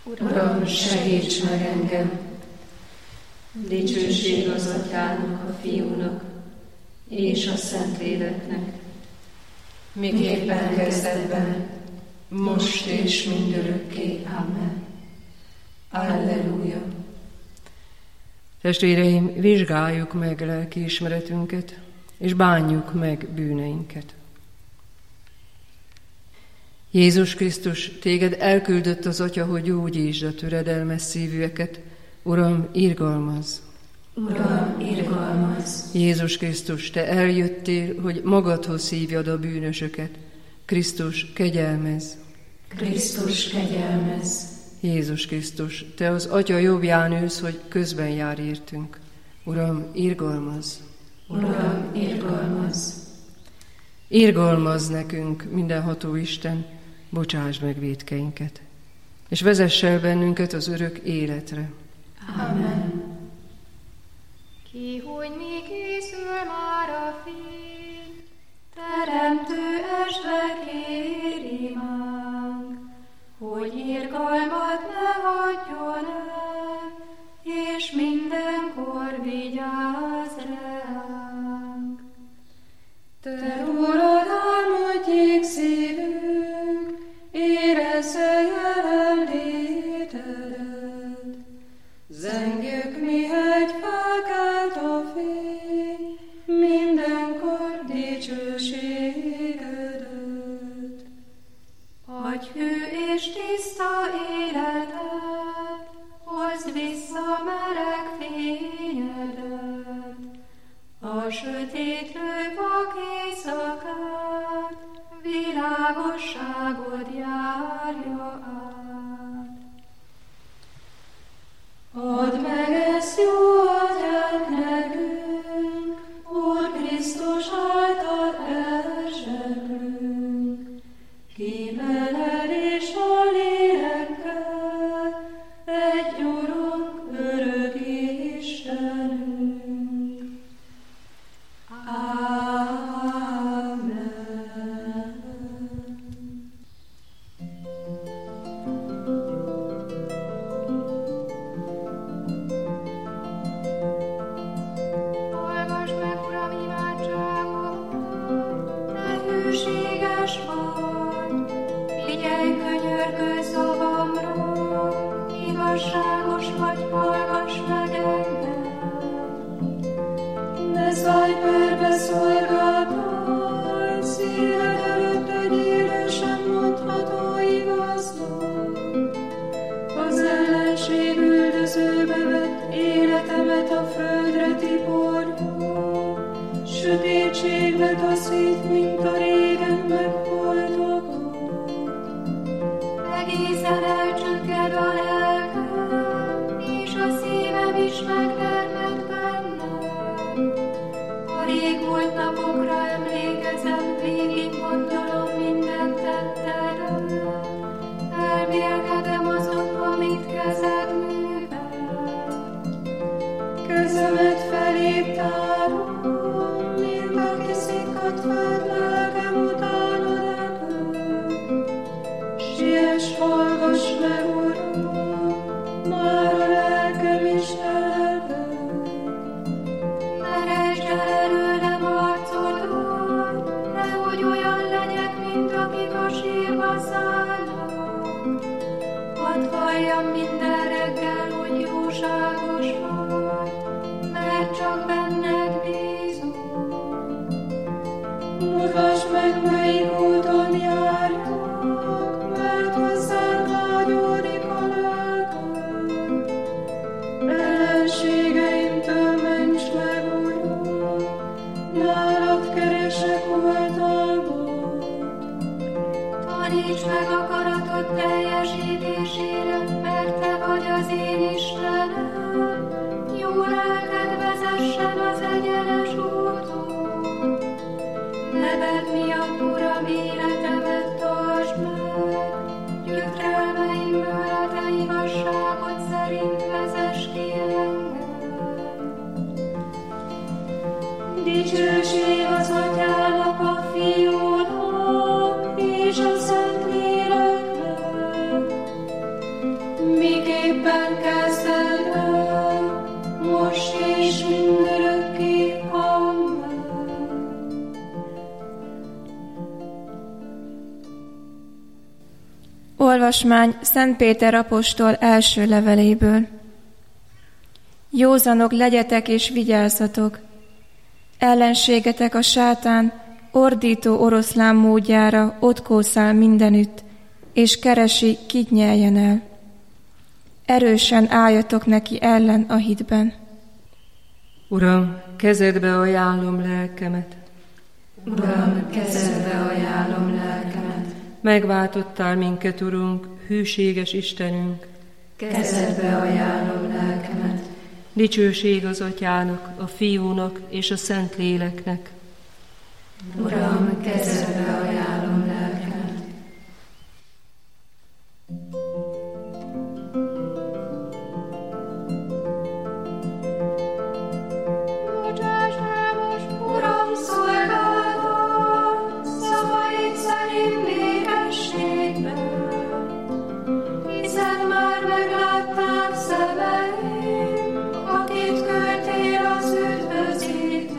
Uram, segíts meg engem! Dicsőség az Atyának, a Fiúnak és a Szentléleknek, miképpen kezdetben, most és mindörökké. Amen. Alleluja! Testvéreim, vizsgáljuk meg lelkiismeretünket, és bánjuk meg bűneinket. Jézus Krisztus, téged elküldött az Atya, hogy gyógyítsd a töredelmes szívűeket. Uram, irgalmazz! Uram, irgalmazz! Jézus Krisztus, te eljöttél, hogy magadhoz hívjad a bűnösöket. Krisztus, kegyelmezz! Krisztus, kegyelmezz! Jézus Krisztus, te az Atya jobbján ülsz, hogy közben jár értünk. Uram, irgalmazz! Uram, irgalmazz! Irgalmazz nekünk, mindenható Isten, bocsásd meg vétkeinket, és vezess el bennünket az örök életre. Amen. Ki, hogy mi készül már a fény, teremtő esve kér imánk, hogy irgalmat ne hagyjon el, és mindenkor vigyázz ránk. Te rólad álmodjék szívünk, érezze jelenlétedet. Zengjük, mihegy felkelt a fény, mindenkor dicsőségedet. Adj hű és tiszta életet, hozd vissza meleg fényedet. A sötétlő vak éjszakát, világosságod járja át. Add meg ezt jó Atyánk nekünk, Úr Krisztus által elseprünk. Kímeled és a lélekkel, egy Urunk, örök Istenünk. Amen. Hallgass meg, Uram, imádságot, te hűséges vagy, figyelj könyörgő szavamra, igazságos vagy, hallgass meg engem. Ne szállj perbe szolgáltály, szíved előtt egy élő sem mondható igaznak. Az ellenség üldözőbe vett életemet a földre tiporja, sötétségbe taszít, mint a régen megholtakat. Egészen elcsügged a lelkem, és a szívem is megtermett bennem. A rég volt napokra emlékezem, végig gondolom minden tettedet. Elmélkedem azon, amit kezed művel. Kezemet feléd tárom, mint aki szikkadt föld, lelkem utána repül. Siess, hallgass meg, Uram, már a lelkem is telel. Meresd el előlem arcodat, nehogy olyan legyek, mint akik a sírba szállnak. Hadd halljam minden reggel, hogy jóságos vagy, mert csak benned bízom. Mutasd meg, melyik úton járjak, mert hozzád vágyódik a lelkem. Ellenségeimtől ments meg, Uram, nálad keresek oltalmat. Taníts meg akaratod teljesítésére, mert te vagy az én Istenem. miképpen kezdted el, most és mindörökké. Amen. Olvasmány Szent Péter apostol első leveléből. Józanok legyetek és vigyázzatok! Ellenségetek a sátán ordító oroszlán módjára ott kószál mindenütt, és keresi, kit nyeljen el. Erősen álljatok neki ellen a hitben. Uram, kezedbe ajánlom lelkemet. Uram, kezedbe ajánlom lelkemet. Megváltottál minket, Urunk, hűséges Istenünk. Kezedbe ajánlom lelkemet. Dicsőség az Atyának, a Fiúnak és a Szentléleknek. Uram, kezedbe ajánlom lelkemet. Bocsáss el most, Uram, szolgálatot, szavaid szerint békességben, hiszen már meglátták szemeim, akit küldtél az üdvözítőt.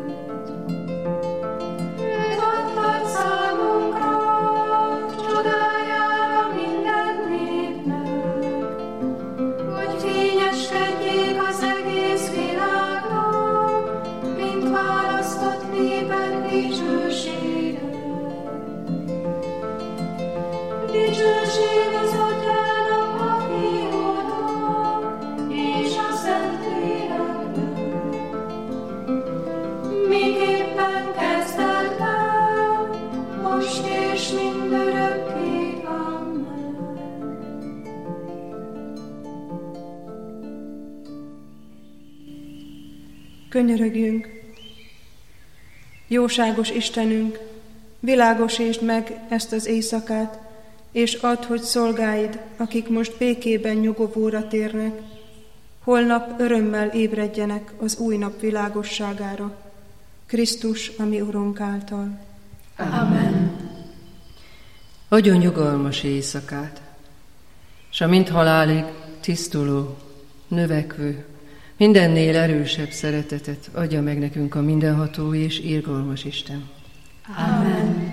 Őt adtad számunkra, csodájára minden népnek, hogy fényeskedjék az egész világnak, mint választott néped dicsősége. Dicsőség az Atyának, a Fiúnak és a Szentléleknek, miképpen kezdted el, most és mindörökké. Amen. Könyörögjünk! Jóságos Istenünk, világosítsd meg ezt az éjszakát, és add, hogy szolgáid, akik most békében nyugovóra térnek, holnap örömmel ébredjenek az új nap világosságára, Krisztus, a mi Urunk által. Amen. Adjon nyugalmas éjszakát, s a mind halálig tisztuló, növekvő, mindennél erősebb szeretetet adja meg nekünk a mindenható és irgalmas Isten. Amen.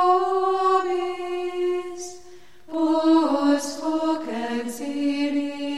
Exili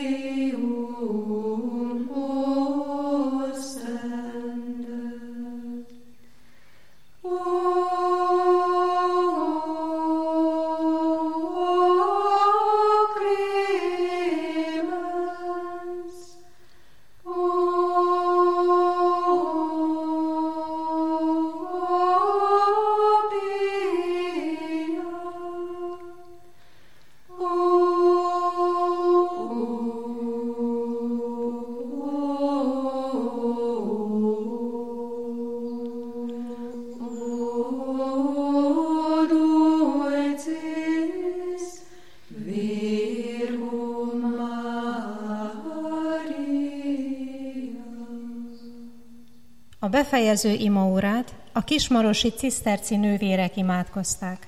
A befejező imaórát a kismarosi ciszterci nővérek imádkozták.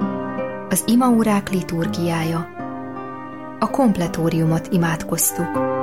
Az imaórák liturgiája. A kompletóriumot imádkoztuk.